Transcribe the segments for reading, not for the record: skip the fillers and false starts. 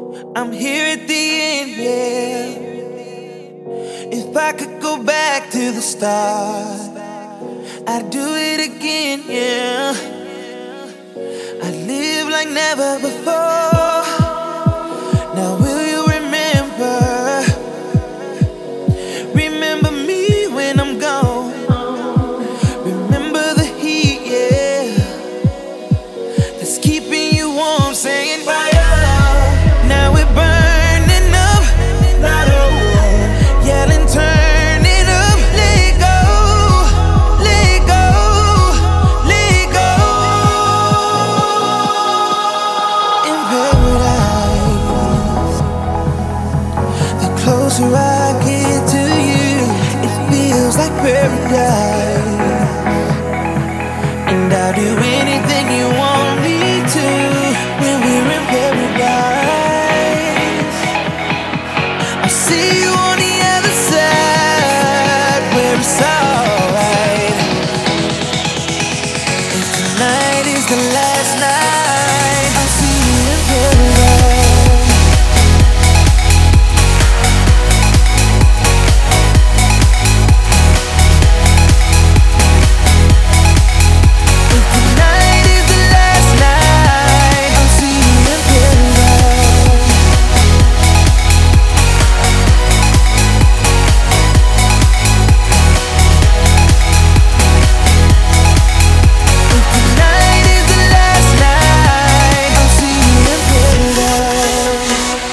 I'm here at the end, yeah. If I could go back to the start, I'd do it again, yeah. I'd live like never before. Now will you remember? Remember me when I'm gone. Remember the heat, yeah, that's keeping you warm, saying fire. Now we're burning up, not over. Yelling, turn it up, let go, let go, let go. In paradise, the closer I get to you, it feels like paradise. And I'll do anything you want me to when we're in paradise. I'll see you on the other side where it's alright. If tonight is the last night, I'll see you in paradise. If tonight is the last night, I'll see you in paradise. If tonight is the last night, I'll see you in paradise.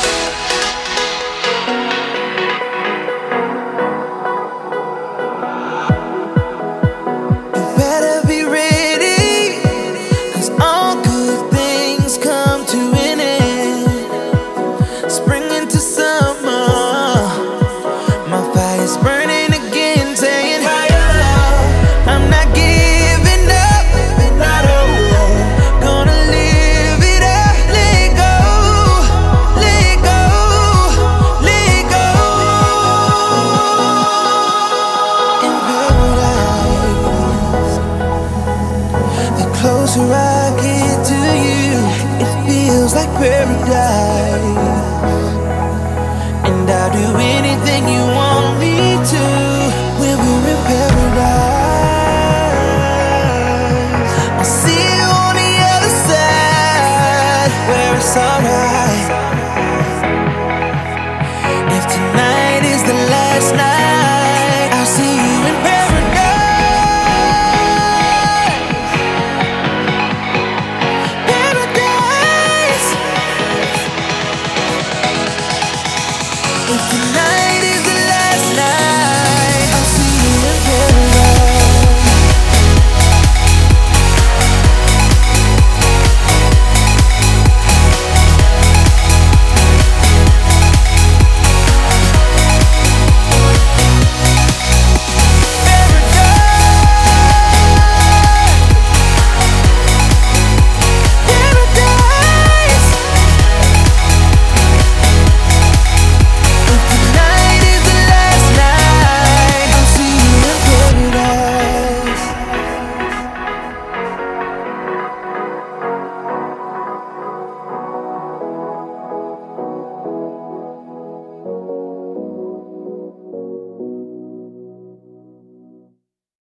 You better be ready, 'cause all good things come to an end. Spring into summer, my fire's burning again, saying fire. I'm not giving up, not over. Gonna live it up, let go, let go, let go. In paradise, the closer I get to you, it feels like paradise. And I'll do anything you want me to when we're in paradise. I'll see you on the other side where it's alright. If tonight is the last night, I'll see you in paradise. Paradise. If tonight